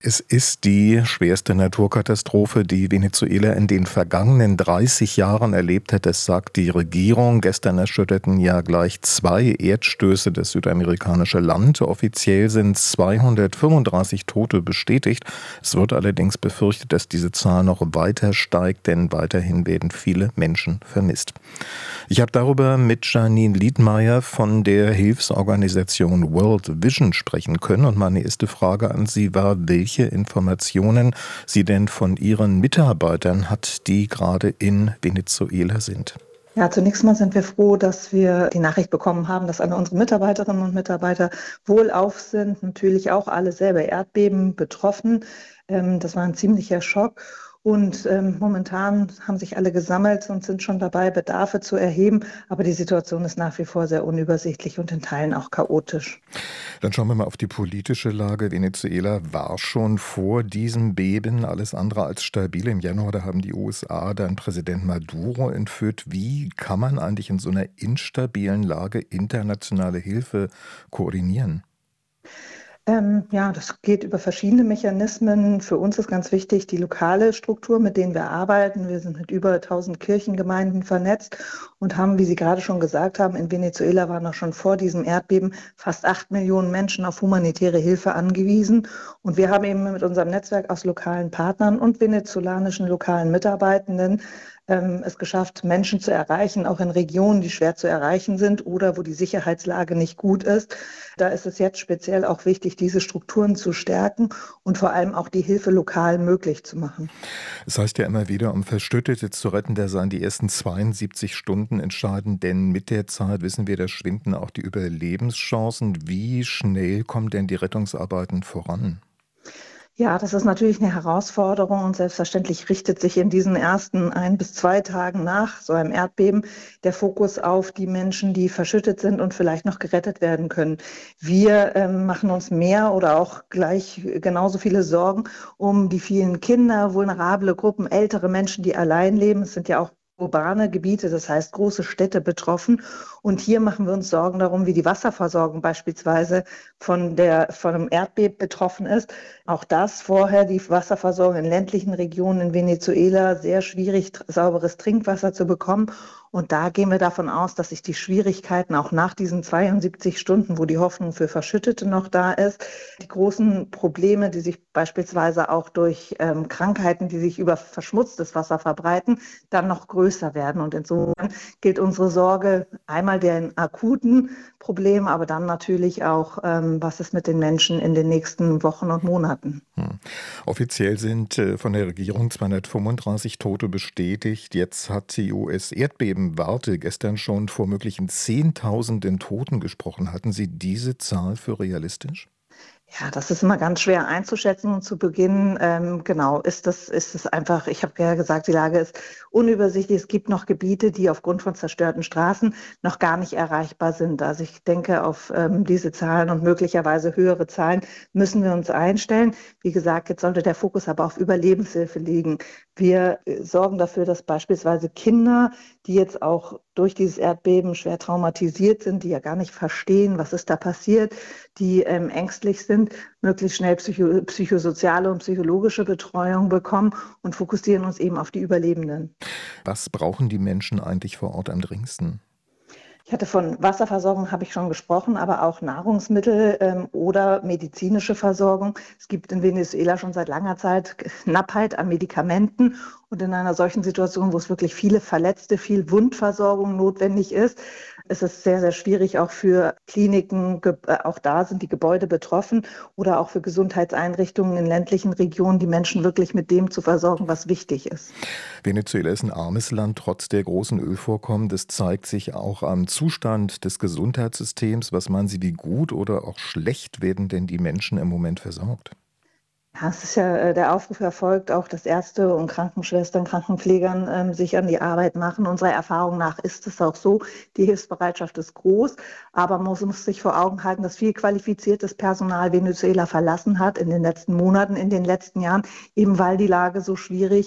Es ist die schwerste Naturkatastrophe, die Venezuela in den vergangenen 30 Jahren erlebt hat. Das sagt die Regierung. Gestern erschütterten ja gleich 2 Erdstöße das südamerikanische Land. Offiziell sind 235 Tote bestätigt. Es wird allerdings befürchtet, dass diese Zahl noch weiter steigt, denn weiterhin werden viele Menschen vermisst. Ich habe darüber mit Janine Liedmayer von der Hilfsorganisation World Vision sprechen können. Und meine erste Frage an Sie war, welche Informationen sie denn von ihren Mitarbeitern hat, die gerade in Venezuela sind. Ja, zunächst mal sind wir froh, dass wir die Nachricht bekommen haben, dass alle unsere Mitarbeiterinnen und Mitarbeiter wohlauf sind. Natürlich auch alle selber Erdbeben betroffen. Das war ein ziemlicher Schock. Und momentan haben sich alle gesammelt und sind schon dabei, Bedarfe zu erheben. Aber die Situation ist nach wie vor sehr unübersichtlich und in Teilen auch chaotisch. Dann schauen wir mal auf die politische Lage. Venezuela war schon vor diesem Beben alles andere als stabil. Im Januar, da haben die USA dann Präsident Maduro entführt. Wie kann man eigentlich in so einer instabilen Lage internationale Hilfe koordinieren? Ja, das geht über verschiedene Mechanismen. Für uns ist ganz wichtig die lokale Struktur, mit denen wir arbeiten. Wir sind mit über 1000 Kirchengemeinden vernetzt und haben, wie Sie gerade schon gesagt haben, in Venezuela waren auch schon vor diesem Erdbeben fast 8 Millionen Menschen auf humanitäre Hilfe angewiesen. Und wir haben eben mit unserem Netzwerk aus lokalen Partnern und venezolanischen lokalen Mitarbeitenden es geschafft, Menschen zu erreichen, auch in Regionen, die schwer zu erreichen sind oder wo die Sicherheitslage nicht gut ist. Da ist es jetzt speziell auch wichtig, diese Strukturen zu stärken und vor allem auch die Hilfe lokal möglich zu machen. Es heißt ja immer wieder, um Verstüttete zu retten, da seien die ersten 72 Stunden entscheidend, denn mit der Zeit, wissen wir, da schwinden auch die Überlebenschancen. Wie schnell kommen denn die Rettungsarbeiten voran? Ja, das ist natürlich eine Herausforderung und selbstverständlich richtet sich in diesen ersten 1 bis 2 Tagen nach so einem Erdbeben der Fokus auf die Menschen, die verschüttet sind und vielleicht noch gerettet werden können. Wir machen uns mehr oder auch gleich genauso viele Sorgen um die vielen Kinder, vulnerable Gruppen, ältere Menschen, die allein leben. Es sind ja auch urbane Gebiete, das heißt große Städte betroffen. Und hier machen wir uns Sorgen darum, wie die Wasserversorgung beispielsweise von einem Erdbeben betroffen ist. Auch das vorher, die Wasserversorgung in ländlichen Regionen in Venezuela, sehr schwierig, sauberes Trinkwasser zu bekommen. Und da gehen wir davon aus, dass sich die Schwierigkeiten auch nach diesen 72 Stunden, wo die Hoffnung für Verschüttete noch da ist, die großen Probleme, die sich beispielsweise auch durch Krankheiten, die sich über verschmutztes Wasser verbreiten, dann noch größer werden. Und insofern gilt unsere Sorge einmal den akuten Problemen, aber dann natürlich auch, was ist mit den Menschen in den nächsten Wochen und Monaten. Offiziell sind von der Regierung 235 Tote bestätigt. Jetzt hat die US-Erdbebenwarte gestern schon vor möglichen Zehntausenden Toten gesprochen. Hatten Sie diese Zahl für realistisch? Ja, das ist immer ganz schwer einzuschätzen und zu Beginn, genau, ist es einfach, ich habe ja gesagt, die Lage ist unübersichtlich. Es gibt noch Gebiete, die aufgrund von zerstörten Straßen noch gar nicht erreichbar sind. Also ich denke, auf diese Zahlen und möglicherweise höhere Zahlen müssen wir uns einstellen. Wie gesagt, jetzt sollte der Fokus aber auf Überlebenshilfe liegen. Wir sorgen dafür, dass beispielsweise Kinder, die jetzt auch durch dieses Erdbeben schwer traumatisiert sind, die ja gar nicht verstehen, was ist da passiert, die ängstlich sind, möglichst schnell psychosoziale und psychologische Betreuung bekommen und fokussieren uns eben auf die Überlebenden. Was brauchen die Menschen eigentlich vor Ort am dringendsten? Ich hatte von Wasserversorgung habe ich schon gesprochen, aber auch Nahrungsmittel oder medizinische Versorgung. Es gibt in Venezuela schon seit langer Zeit Knappheit an Medikamenten und in einer solchen Situation, wo es wirklich viele Verletzte, viel Wundversorgung notwendig ist, ist es sehr, sehr schwierig auch für Kliniken, auch da sind die Gebäude betroffen oder auch für Gesundheitseinrichtungen in ländlichen Regionen, die Menschen wirklich mit dem zu versorgen, was wichtig ist. Venezuela ist ein armes Land, trotz der großen Ölvorkommen. Das zeigt sich auch am Zustand des Gesundheitssystems. Was meinen Sie, wie gut oder auch schlecht werden denn die Menschen im Moment versorgt? Ja, es ist ja, der Aufruf erfolgt auch, dass Ärzte und Krankenschwestern, Krankenpflegern sich an die Arbeit machen. Unserer Erfahrung nach ist es auch so. Die Hilfsbereitschaft ist groß, aber man muss sich vor Augen halten, dass viel qualifiziertes Personal Venezuela verlassen hat in den letzten Monaten, in den letzten Jahren, eben weil die Lage so schwierig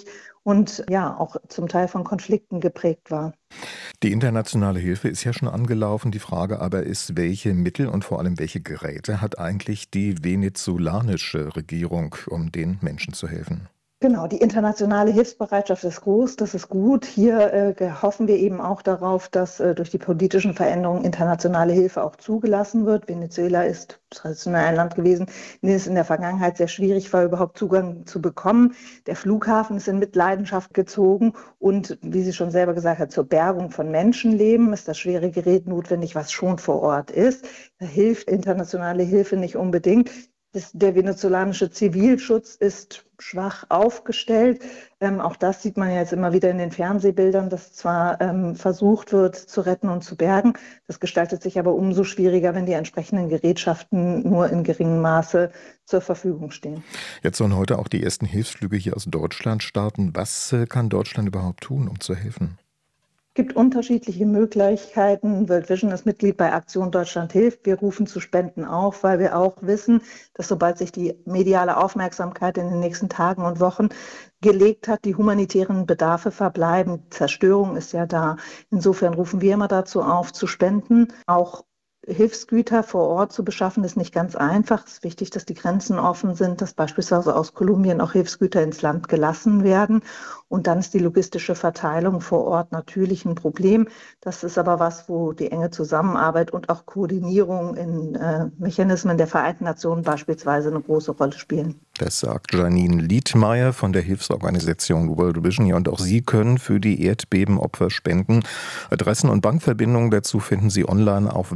und ja auch zum Teil von Konflikten geprägt war. Die internationale Hilfe ist ja schon angelaufen. Die Frage aber ist, welche Mittel und vor allem welche Geräte hat eigentlich die venezolanische Regierung, um den Menschen zu helfen? Genau, die internationale Hilfsbereitschaft ist groß, das ist gut. Hier hoffen wir eben auch darauf, dass durch die politischen Veränderungen internationale Hilfe auch zugelassen wird. Venezuela ist traditionell ein Land gewesen, in dem es in der Vergangenheit sehr schwierig war, überhaupt Zugang zu bekommen. Der Flughafen ist in Mitleidenschaft gezogen und, wie sie schon selber gesagt hat, zur Bergung von Menschenleben ist das schwere Gerät notwendig, was schon vor Ort ist. Da hilft internationale Hilfe nicht unbedingt. Der venezolanische Zivilschutz ist schwach aufgestellt. Auch das sieht man ja jetzt immer wieder in den Fernsehbildern, dass zwar versucht wird zu retten und zu bergen. Das gestaltet sich aber umso schwieriger, wenn die entsprechenden Gerätschaften nur in geringem Maße zur Verfügung stehen. Jetzt sollen heute auch die ersten Hilfsflüge hier aus Deutschland starten. Was kann Deutschland überhaupt tun, um zu helfen? Es gibt unterschiedliche Möglichkeiten. World Vision ist Mitglied bei Aktion Deutschland hilft. Wir rufen zu Spenden auf, weil wir auch wissen, dass sobald sich die mediale Aufmerksamkeit in den nächsten Tagen und Wochen gelegt hat, die humanitären Bedarfe verbleiben. Zerstörung ist ja da. Insofern rufen wir immer dazu auf, zu spenden. Auch Hilfsgüter vor Ort zu beschaffen, ist nicht ganz einfach. Es ist wichtig, dass die Grenzen offen sind, dass beispielsweise aus Kolumbien auch Hilfsgüter ins Land gelassen werden. Und dann ist die logistische Verteilung vor Ort natürlich ein Problem. Das ist aber was, wo die enge Zusammenarbeit und auch Koordinierung in Mechanismen der Vereinten Nationen beispielsweise eine große Rolle spielen. Das sagt Janine Liedmeier von der Hilfsorganisation World Vision. Ja, und auch Sie können für die Erdbebenopfer spenden. Adressen und Bankverbindungen dazu finden Sie online auf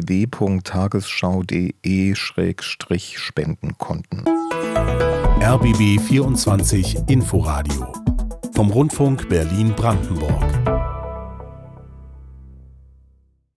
www.tagesschau.de/Spendenkonten. RBB 24 Inforadio vom Rundfunk Berlin-Brandenburg.